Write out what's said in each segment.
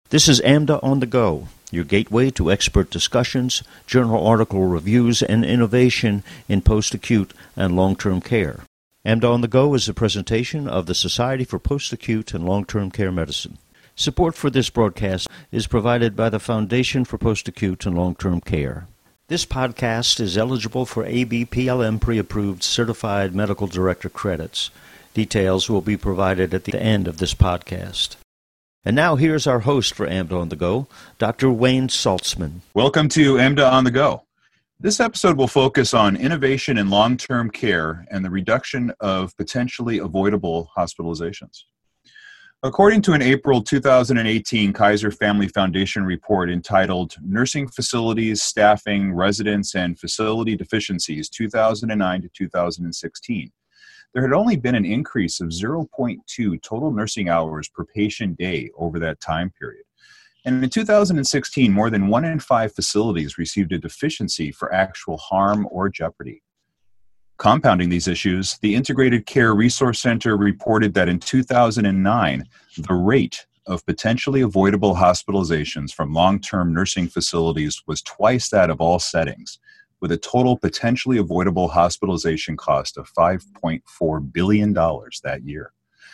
This is AMDA on the Go, your gateway to expert discussions, journal article reviews, and innovation in post-acute and long-term care. AMDA on the Go is a presentation of the Society for Post-Acute and Long-Term Care Medicine. Support for this broadcast is provided by the Foundation for Post-Acute and Long-Term Care. This podcast is eligible for ABPLM pre-approved Certified Medical Director credits. Details will be provided at the end of this podcast. And now here's our host for AMDA on the Go, Dr. Wayne Saltzman. Welcome to AMDA on the Go. This episode will focus on innovation in long-term care and the reduction of potentially avoidable hospitalizations. According to an April 2018 Kaiser Family Foundation report entitled Nursing Facilities, Staffing, Residents, and Facility Deficiencies 2009 to 2016, there had only been an increase of 0.2 total nursing hours per patient day over that time period. And in 2016, more than 1 in 5 facilities received a deficiency for actual harm or jeopardy. Compounding these issues, the Integrated Care Resource Center reported that in 2009, the rate of potentially avoidable hospitalizations from long-term nursing facilities was twice that of all settings, with a total potentially avoidable hospitalization cost of $5.4 billion that year.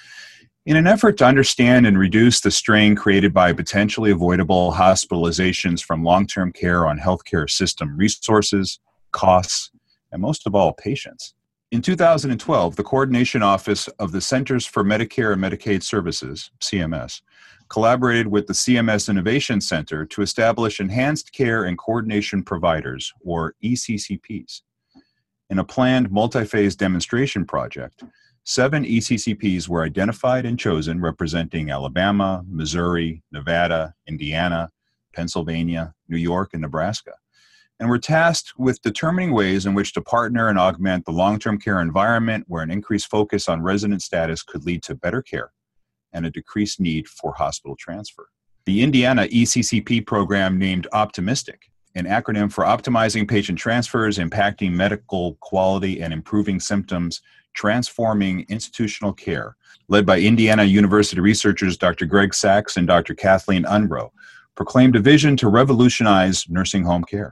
In an effort to understand and reduce the strain created by potentially avoidable hospitalizations from long-term care on healthcare system resources, costs, and most of all, patients, in 2012, the Coordination Office of the Centers for Medicare and Medicaid Services, CMS, collaborated with the CMS Innovation Center to establish Enhanced Care and Coordination Providers, or ECCPs. In a planned multi-phase demonstration project, 7 ECCPs were identified and chosen representing Alabama, Missouri, Nevada, Indiana, Pennsylvania, New York, and Nebraska, and were tasked with determining ways in which to partner and augment the long-term care environment where an increased focus on resident status could lead to better care and a decreased need for hospital transfer. The Indiana ECCP program named Optimistic, an acronym for Optimizing Patient Transfers, Impacting Medical Quality, and Improving Symptoms, Transforming Institutional Care, led by Indiana University researchers Dr. Greg Sachs and Dr. Kathleen Unruh, proclaimed a vision to revolutionize nursing home care.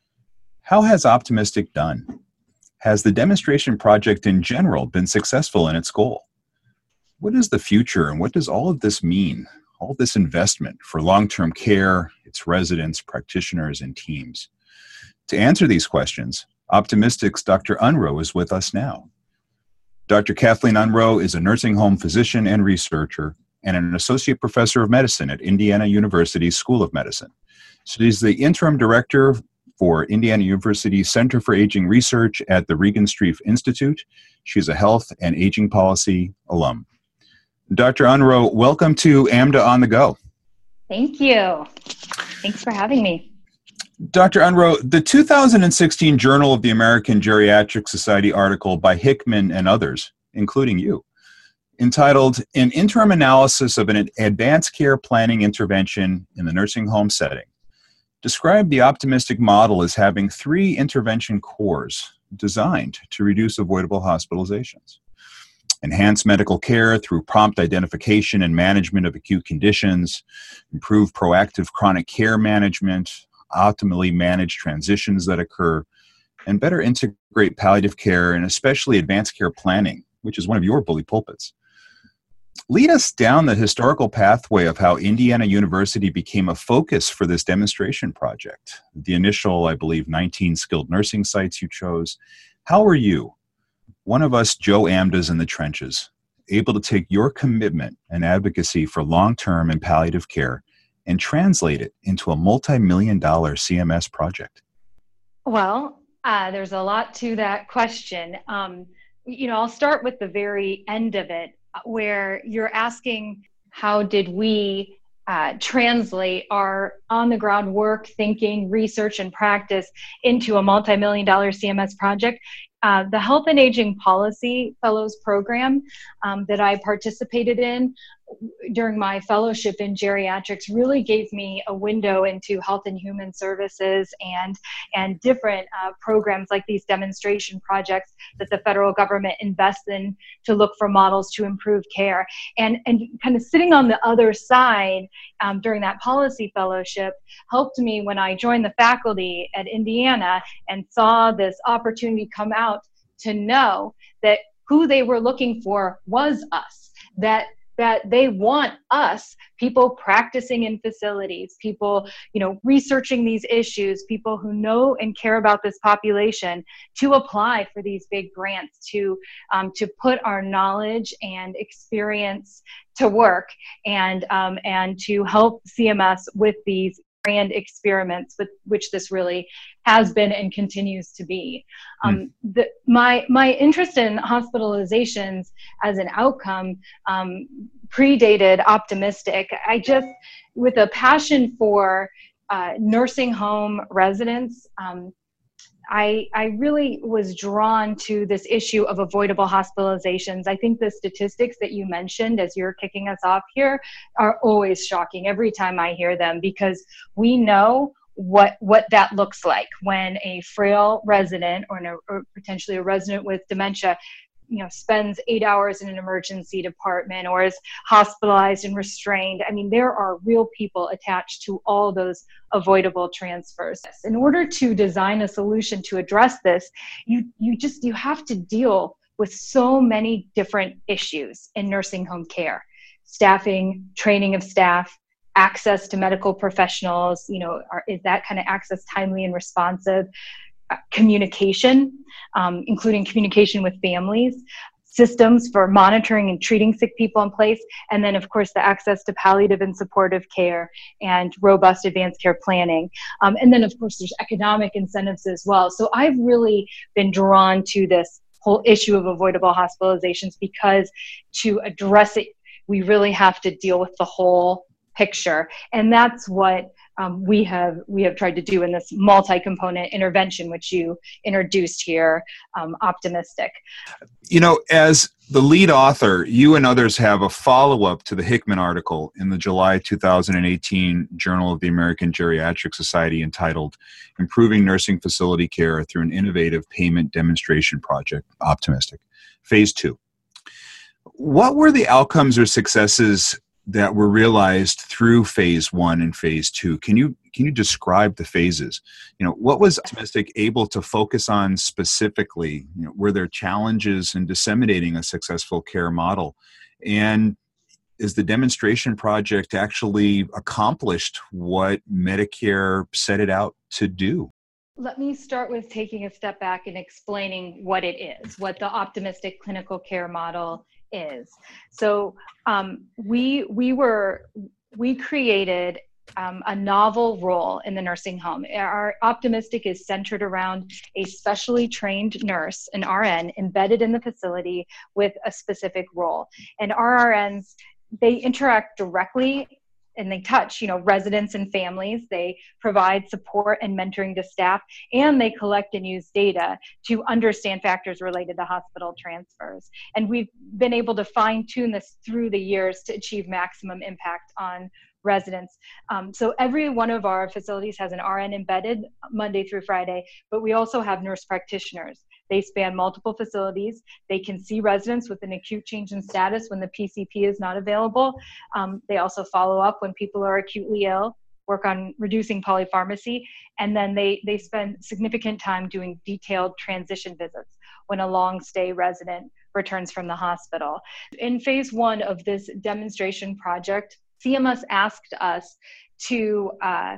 How has Optimistic done? Has the demonstration project in general been successful in its goal? What is the future and what does all of this mean, all this investment for long-term care, its residents, practitioners, and teams? To answer these questions, Optimistic's Dr. Unruh is with us now. Dr. Kathleen Unruh is a nursing home physician and researcher and an associate professor of medicine at Indiana University School of Medicine. She's the interim director for Indiana University Center for Aging Research at the Regan Street Institute. She's a health and aging policy alum. Dr. Unruh, welcome to AMDA on the Go. Thank you. Thanks for having me. Dr. Unruh, the 2016 Journal of the American Geriatric Society article by Hickman and others, including you, entitled An Interim Analysis of an Advanced Care Planning Intervention in the Nursing Home Setting, described the Optimistic model as having 3 intervention cores designed to reduce avoidable hospitalizations. Enhance medical care through prompt identification and management of acute conditions, improve proactive chronic care management, optimally manage transitions that occur, and better integrate palliative care and especially advanced care planning, which is one of your bully pulpits. Lead us down the historical pathway of how Indiana University became a focus for this demonstration project. The initial, I believe, 19 skilled nursing sites you chose. How were you, one of us Joe AMDAs in the trenches, able to take your commitment and advocacy for long-term and palliative care and translate it into a multi-million-dollar CMS project? Well, there's a lot to that question. I'll start with the very end of it, where you're asking how did we translate our on-the-ground work, thinking, research, and practice into a multi-million-dollar CMS project. The Health and Aging Policy Fellows Program that I participated in during my fellowship in geriatrics really gave me a window into health and human services and different programs like these demonstration projects that the federal government invests in to look for models to improve care. And kind of sitting on the other side during that policy fellowship helped me when I joined the faculty at Indiana and saw this opportunity come out to know that who they were looking for was us, that they want us, people practicing in facilities, people, researching these issues, people who know and care about this population, to apply for these big grants, to put our knowledge and experience to work, and to help CMS with these grand experiments, with which this really has been and continues to be. My interest in hospitalizations as an outcome predated Optimistic. With a passion for nursing home residents, I really was drawn to this issue of avoidable hospitalizations. I think the statistics that you mentioned as you're kicking us off here are always shocking every time I hear them, because we know what that looks like when a frail resident or potentially a resident with dementia spends 8 hours in an emergency department or is hospitalized and restrained. I mean, there are real people attached to all those avoidable transfers. In order to design a solution to address this, you have to deal with so many different issues in nursing home care: staffing, training of staff, access to medical professionals. Is that kind of access timely and responsive? Communication, including communication with families, systems for monitoring and treating sick people in place, and then, of course, the access to palliative and supportive care and robust advanced care planning. And then, of course, there's economic incentives as well. So I've really been drawn to this whole issue of avoidable hospitalizations, because to address it, we really have to deal with the whole picture. And that's what we have tried to do in this multi-component intervention, which you introduced here, Optimistic. As the lead author, you and others have a follow-up to the Hickman article in the July 2018 Journal of the American Geriatric Society entitled "Improving Nursing Facility Care Through an Innovative Payment Demonstration Project, Optimistic, Phase 2. What were the outcomes or successes that were realized through Phase 1 and Phase 2? Can you describe the phases? What was Optimistic able to focus on specifically? Were there challenges in disseminating a successful care model? And is the demonstration project actually accomplished what Medicare set it out to do? Let me start with taking a step back and explaining what it is, what the Optimistic clinical care model is. So we created a novel role in the nursing home. Our Optimistic is centered around a specially trained nurse, an RN, embedded in the facility with a specific role. And our RNs, they interact directly and they touch, residents and families. They provide support and mentoring to staff, and they collect and use data to understand factors related to hospital transfers. And we've been able to fine tune this through the years to achieve maximum impact on residents. So every one of our facilities has an RN embedded Monday through Friday, but we also have nurse practitioners. They span multiple facilities. They can see residents with an acute change in status when the PCP is not available. They also follow up when people are acutely ill, work on reducing polypharmacy, and then they spend significant time doing detailed transition visits when a long stay resident returns from the hospital. In Phase 1 of this demonstration project, CMS asked us to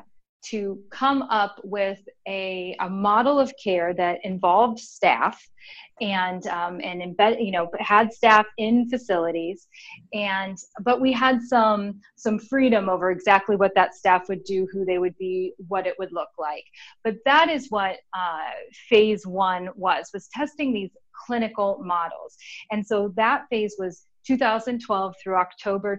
come up with a model of care that involved staff and embed, had staff in facilities, but we had some freedom over exactly what that staff would do, who they would be, what it would look like. But that is what Phase 1 was testing these clinical models. And so that phase was 2012 through October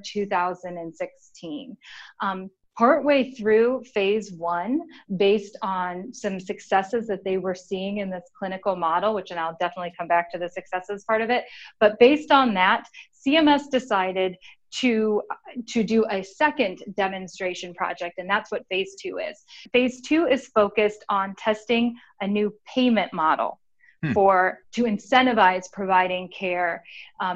2016. Partway through Phase 1, based on some successes that they were seeing in this clinical model, and I'll definitely come back to the successes part of it, but based on that, CMS decided to do a second demonstration project, and that's what phase 2 is. Phase 2 is focused on testing a new payment model to incentivize providing care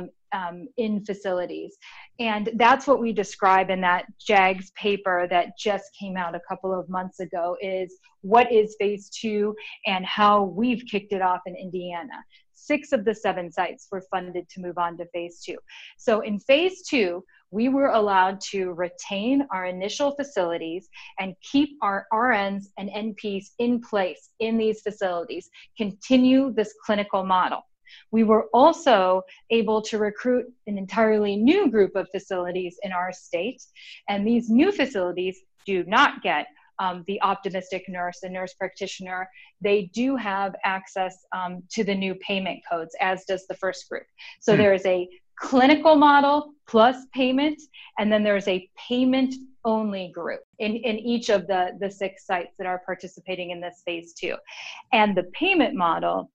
in facilities. And that's what we describe in that JAGS paper that just came out a couple of months ago, is what is phase 2 and how we've kicked it off in Indiana. 6 of the 7 sites were funded to move on to phase 2. So in phase 2, we were allowed to retain our initial facilities and keep our RNs and NPs in place in these facilities, continue this clinical model. We were also able to recruit an entirely new group of facilities in our state, and these new facilities do not get the optimistic nurse and nurse practitioner. They do have access to the new payment codes, as does the first group. So there is a clinical model plus payment, and then there's a payment only group in each of the 6 sites that are participating in this phase 2. And the payment model,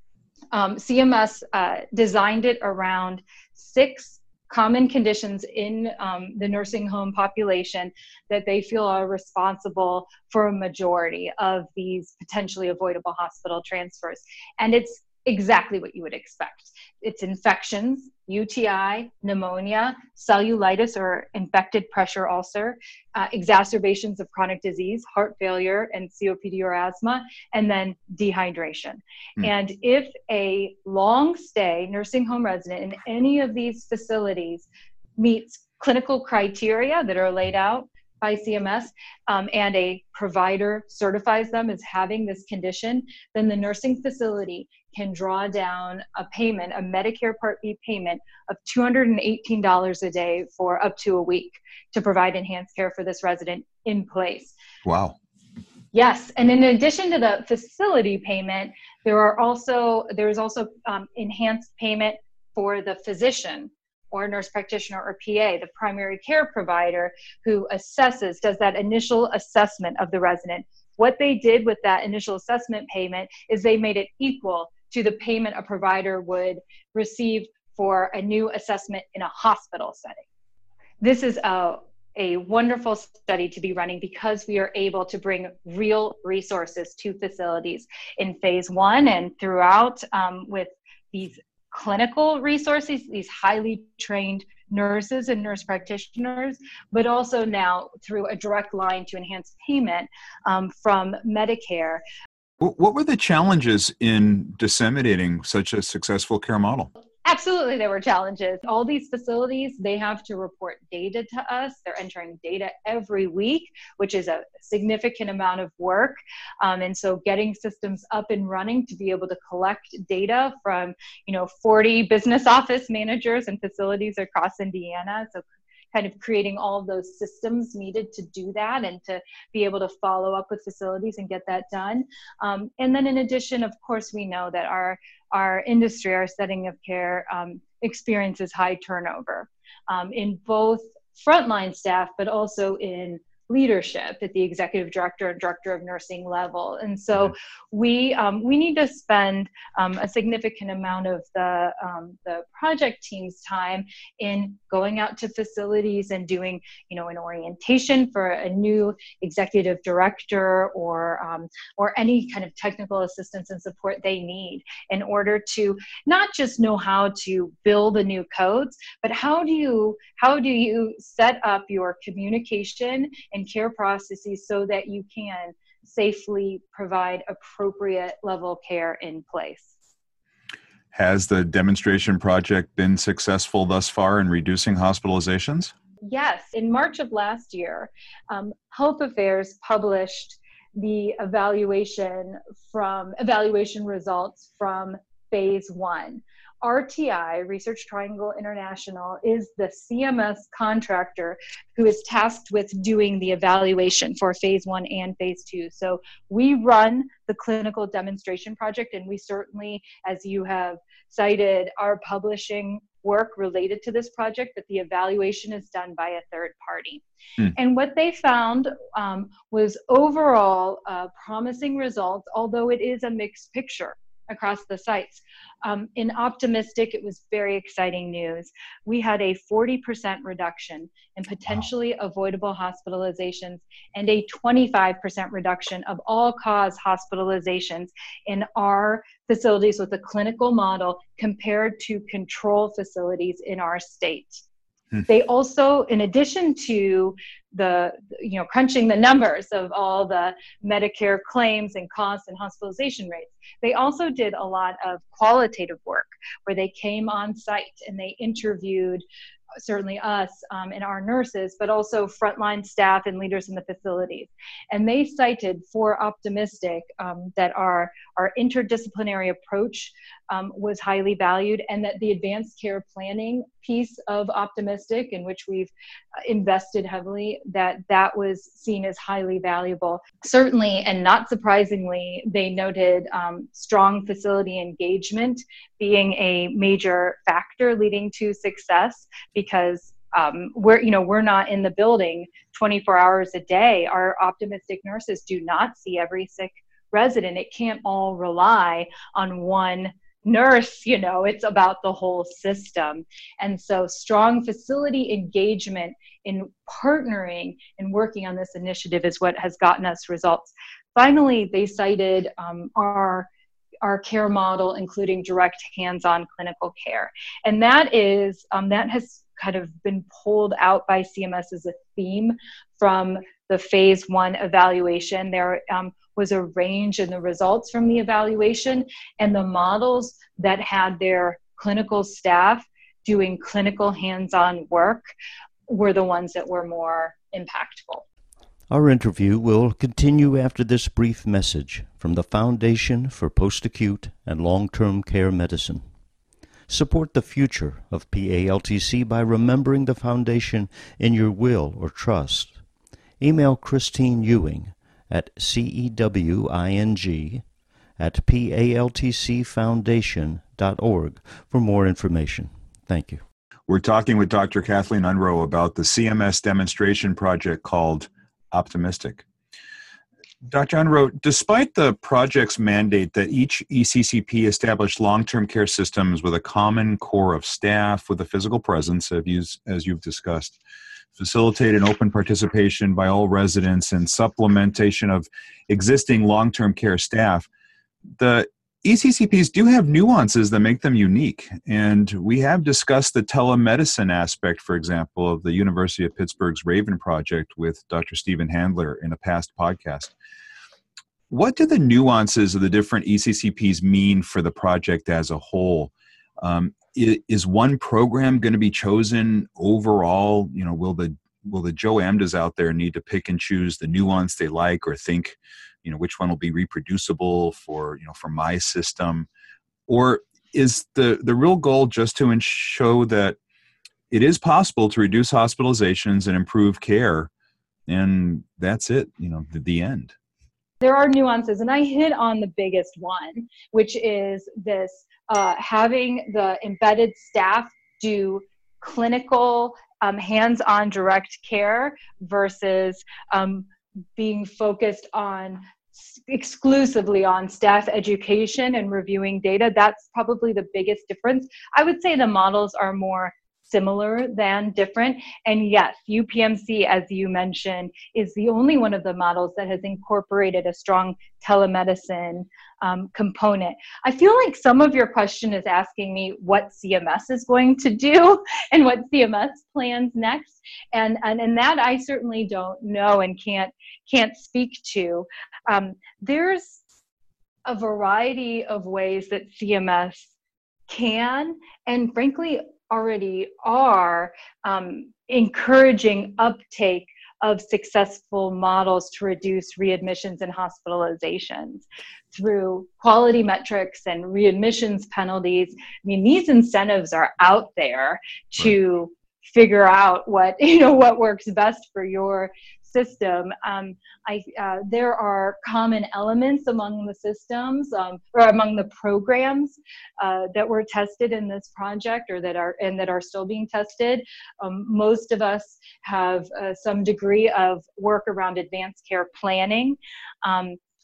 CMS designed it around 6 common conditions in the nursing home population that they feel are responsible for a majority of these potentially avoidable hospital transfers. And it's exactly what you would expect. It's infections, UTI, pneumonia, cellulitis or infected pressure ulcer, exacerbations of chronic disease, heart failure, and COPD or asthma, and then dehydration. And if a long stay nursing home resident in any of these facilities meets clinical criteria that are laid out by CMS, and a provider certifies them as having this condition, then the nursing facility can draw down a payment, a Medicare Part B payment of $218 a day for up to a week to provide enhanced care for this resident in place. Wow. Yes, and in addition to the facility payment, there's also enhanced payment for the physician or nurse practitioner or PA, the primary care provider who does that initial assessment of the resident. What they did with that initial assessment payment is they made it equal to the payment a provider would receive for a new assessment in a hospital setting. This is a wonderful study to be running because we are able to bring real resources to facilities in phase 1 and throughout with these clinical resources, these highly trained nurses and nurse practitioners, but also now through a direct line to enhanced payment from Medicare. What were the challenges in disseminating such a successful care model? Absolutely, there were challenges. All these facilities, they have to report data to us. They're entering data every week, which is a significant amount of work. And so getting systems up and running to be able to collect data from, 40 business office managers and facilities across Indiana. So kind of creating all of those systems needed to do that and to be able to follow up with facilities and get that done. And then in addition, of course, we know that our industry, our setting of care experiences high turnover in both frontline staff, but also in leadership at the executive director and director of nursing level. And so we need to spend a significant amount of the project team's time in going out to facilities and doing, an orientation for a new executive director or any kind of technical assistance and support they need in order to not just know how to build the new codes, but how do you set up your communication and care processes so that you can safely provide appropriate level care in place. Has the demonstration project been successful thus far in reducing hospitalizations? Yes. In March of last year, Health Affairs published the evaluation results from phase 1. RTI, Research Triangle International, is the CMS contractor who is tasked with doing the evaluation for phase 1 and phase 2. So we run the clinical demonstration project, and we certainly, as you have cited, are publishing work related to this project, but the evaluation is done by a third party. And what they found was overall promising results, although it is a mixed picture across the sites. In Optimistic, it was very exciting news. We had a 40% reduction in potentially avoidable hospitalizations and a 25% reduction of all-cause hospitalizations in our facilities with a clinical model compared to control facilities in our state. They also, in addition to the, crunching the numbers of all the Medicare claims and costs and hospitalization rates, they also did a lot of qualitative work where they came on site and they interviewed certainly us and our nurses, but also frontline staff and leaders in the facilities. And they cited for Optimistic that our interdisciplinary approach was highly valued, and that the advanced care planning piece of Optimistic, in which we've invested heavily, that was seen as highly valuable. Certainly, and not surprisingly, they noted strong facility engagement being a major factor leading to success, because we're not in the building 24 hours a day. Our Optimistic nurses do not see every sick resident. It can't all rely on one nurse, it's about the whole system. And so strong facility engagement in partnering and working on this initiative is what has gotten us results. Finally, they cited our care model, including direct hands-on clinical care. And that has kind of been pulled out by CMS as a theme from the phase 1 evaluation. There was a range in the results from the evaluation, and the models that had their clinical staff doing clinical hands-on work were the ones that were more impactful. Our interview will continue after this brief message from the Foundation for Post-Acute and Long-Term Care Medicine. Support the future of PALTC by remembering the Foundation in your will or trust. Email Christine Ewing at cewing@paltcfoundation.org for more information. Thank you. We're talking with Dr. Kathleen Unruh about the CMS demonstration project called Optimistic. Dr. Unruh, despite the project's mandate that each ECCP establish long-term care systems with a common core of staff with a physical presence, as you've discussed, facilitate an open participation by all residents and supplementation of existing long-term care staff, the ECCPs do have nuances that make them unique. And we have discussed the telemedicine aspect, for example, of the University of Pittsburgh's Raven Project with Dr. Stephen Handler in a past podcast. What do the nuances of the different ECCPs mean for the project as a whole? Is one program going to be chosen overall? Will the Joe Amdas out there need to pick and choose the nuance they like, or think, which one will be reproducible for my system? Or is the real goal just to show that it is possible to reduce hospitalizations and improve care, and that's it, the end? There are nuances, and I hit on the biggest one, which is this having the embedded staff do clinical hands-on direct care versus being focused on exclusively on staff education and reviewing data. That's probably the biggest difference. I would say the models are more similar than different. And yes, UPMC, as you mentioned, is the only one of the models that has incorporated a strong telemedicine component. I feel like some of your question is asking me what CMS is going to do and what CMS plans next. And that I certainly don't know and can't speak to. There's a variety of ways that CMS can, and frankly, already are encouraging uptake of successful models to reduce readmissions and hospitalizations through quality metrics and readmissions penalties. I mean, these incentives are out there to figure out what works best for your system. There are common elements among the systems or among the programs that were tested in this project, or that are still being tested. Most of us have some degree of work around advanced care planning.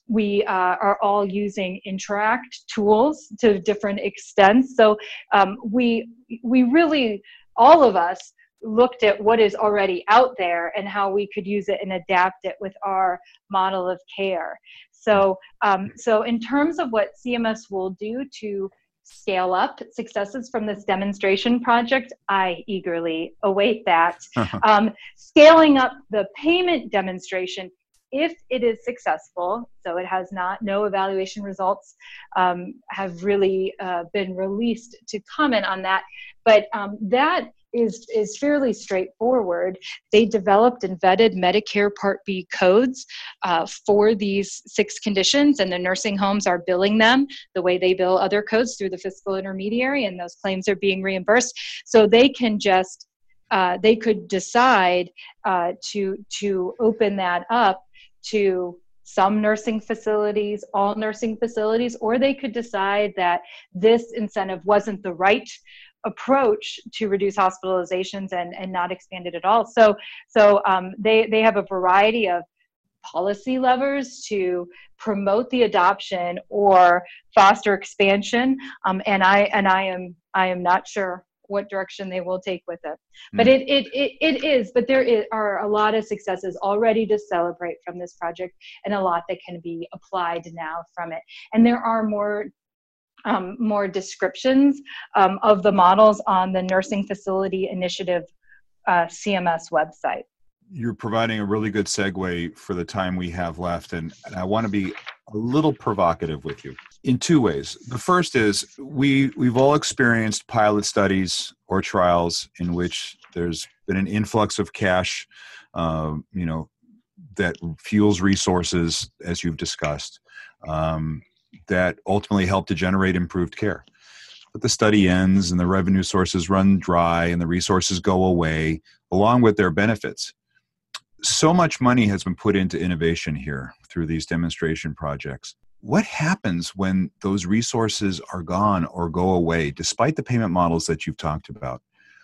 we are all using Interact tools to different extents. So we really, all of us, looked at what is already out there and how we could use it and adapt it with our model of care. So, so in terms of what CMS will do to scale up successes from this demonstration project, I eagerly await that. Scaling up the payment demonstration, if it is successful, so it has no evaluation results have really been released to comment on that, but that is fairly straightforward. They developed and vetted Medicare Part B codes for these 6 conditions, and the nursing homes are billing them the way they bill other codes through the fiscal intermediary, and those claims are being reimbursed. So they can just, they could decide to open that up to some nursing facilities, all nursing facilities, or they could decide that this incentive wasn't the right approach to reduce hospitalizations and not expand it at all. So they have a variety of policy levers to promote the adoption or foster expansion. And I am not sure what direction they will take with it. But but there are a lot of successes already to celebrate from this project, and a lot that can be applied now from it. And there are more descriptions of the models on the Nursing Facility Initiative CMS website. You're providing a really good segue for the time we have left, and I want to be a little provocative with you in 2 ways. The first is we've all experienced pilot studies or trials in which there's been an influx of cash, that fuels resources, as you've discussed, that ultimately help to generate improved care. But the study ends and the revenue sources run dry and the resources go away along with their benefits. So much money has been put into innovation here through these demonstration projects. What happens when those resources are gone or go away, despite the payment models that you've talked about?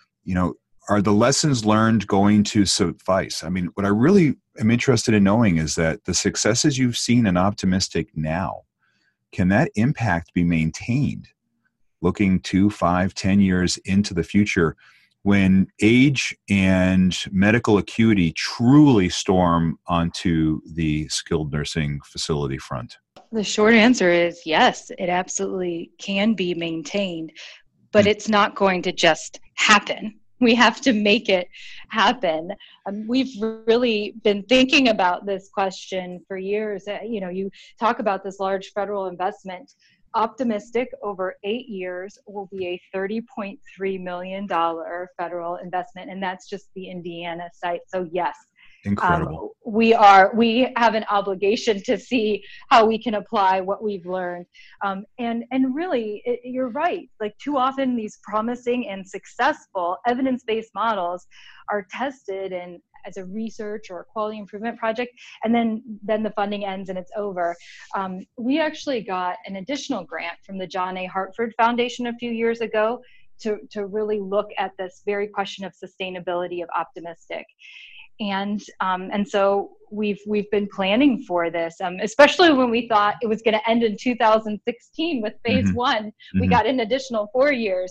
Are the lessons learned going to suffice? I mean, what I really am interested in knowing is that the successes you've seen in Optimistic now, can that impact be maintained looking 2, 5, 10 years into the future when age and medical acuity truly storm onto the skilled nursing facility front? The short answer is yes, it absolutely can be maintained, but it's not going to just happen. We have to make it happen. We've really been thinking about this question for years. You talk about this large federal investment. Optimistic over 8 years will be a $30.3 million federal investment, and that's just the Indiana site. So yes, incredible. We have an obligation to see how we can apply what we've learned. And really, you're right. Like, too often these promising and successful evidence-based models are tested and as a research or a quality improvement project, and then the funding ends and it's over. We actually got an additional grant from the John A. Hartford Foundation a few years ago to really look at this very question of sustainability of Optimistic. And so we've been planning for this, especially when we thought it was going to end in 2016 with phase one. We got an additional 4 years.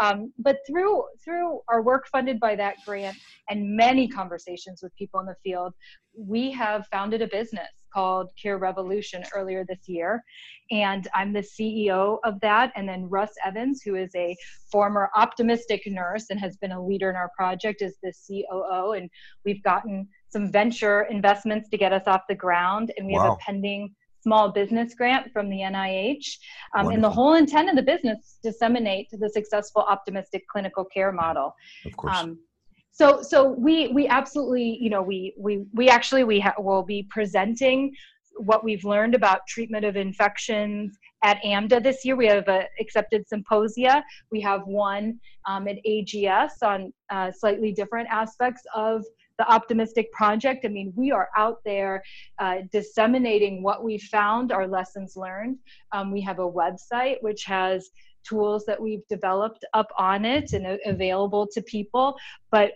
But through our work funded by that grant and many conversations with people in the field, we have founded a business called Care Revolution earlier this year. And I'm the CEO of that. And then Russ Evans, who is a former Optimistic nurse and has been a leader in our project, is the COO. And we've gotten some venture investments to get us off the ground. And we have a pending small business grant from the NIH. And the whole intent of the business is to disseminate the successful Optimistic clinical care model. Of course. So we absolutely, we'll be presenting what we've learned about treatment of infections at AMDA this year. We have accepted symposia. We have one at AGS on slightly different aspects of the Optimistic project. I mean, we are out there disseminating what we found, our lessons learned. We have a website which has tools that we've developed up on it and available to people. But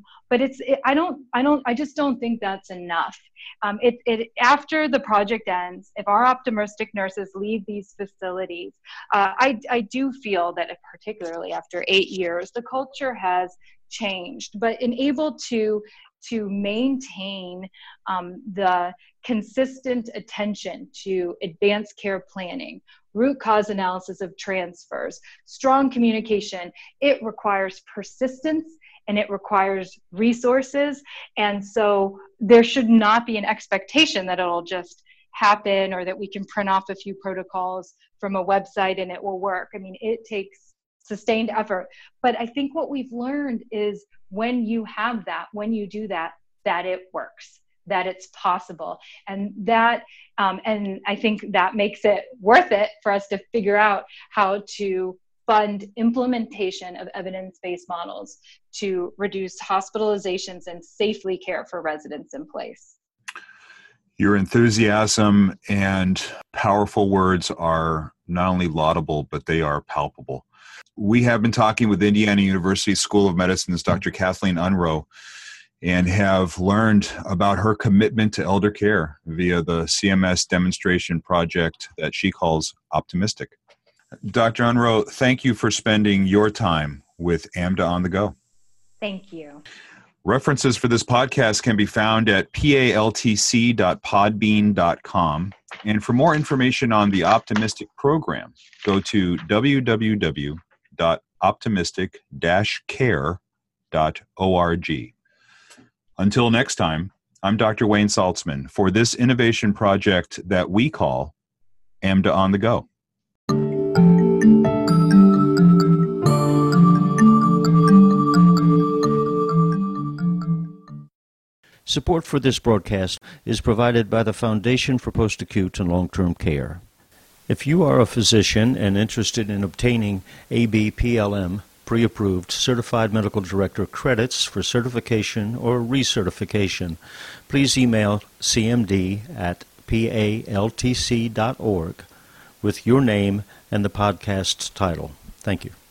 I just don't think that's enough. After the project ends, if our optimistic nurses leave these facilities, I do feel that particularly after 8 years, the culture has changed, but able to maintain the consistent attention to advanced care planning, root cause analysis of transfers, strong communication. It requires persistence and it requires resources. And so there should not be an expectation that it'll just happen or that we can print off a few protocols from a website and it will work. I mean, it takes sustained effort. But I think what we've learned is when you have that, when you do that, that it works, that it's possible. And that, and I think that makes it worth it for us to figure out how to fund implementation of evidence-based models to reduce hospitalizations and safely care for residents in place. Your enthusiasm and powerful words are not only laudable, but they are palpable. We have been talking with Indiana University School of Medicine's Dr. Kathleen Unruh and have learned about her commitment to elder care via the CMS demonstration project that she calls Optimistic. Dr. Unruh, thank you for spending your time with AMDA on the Go. Thank you. References for this podcast can be found at paltc.podbean.com. And for more information on the Optimistic program, go to www.optimistic-care.org. Until next time, I'm Dr. Wayne Saltzman for this innovation project that we call AMDA on the Go. Support for this broadcast is provided by the Foundation for Post-Acute and Long-Term Care. If you are a physician and interested in obtaining ABPLM pre-approved Certified Medical Director credits for certification or recertification, please email cmd@paltc.org with your name and the podcast's title. Thank you.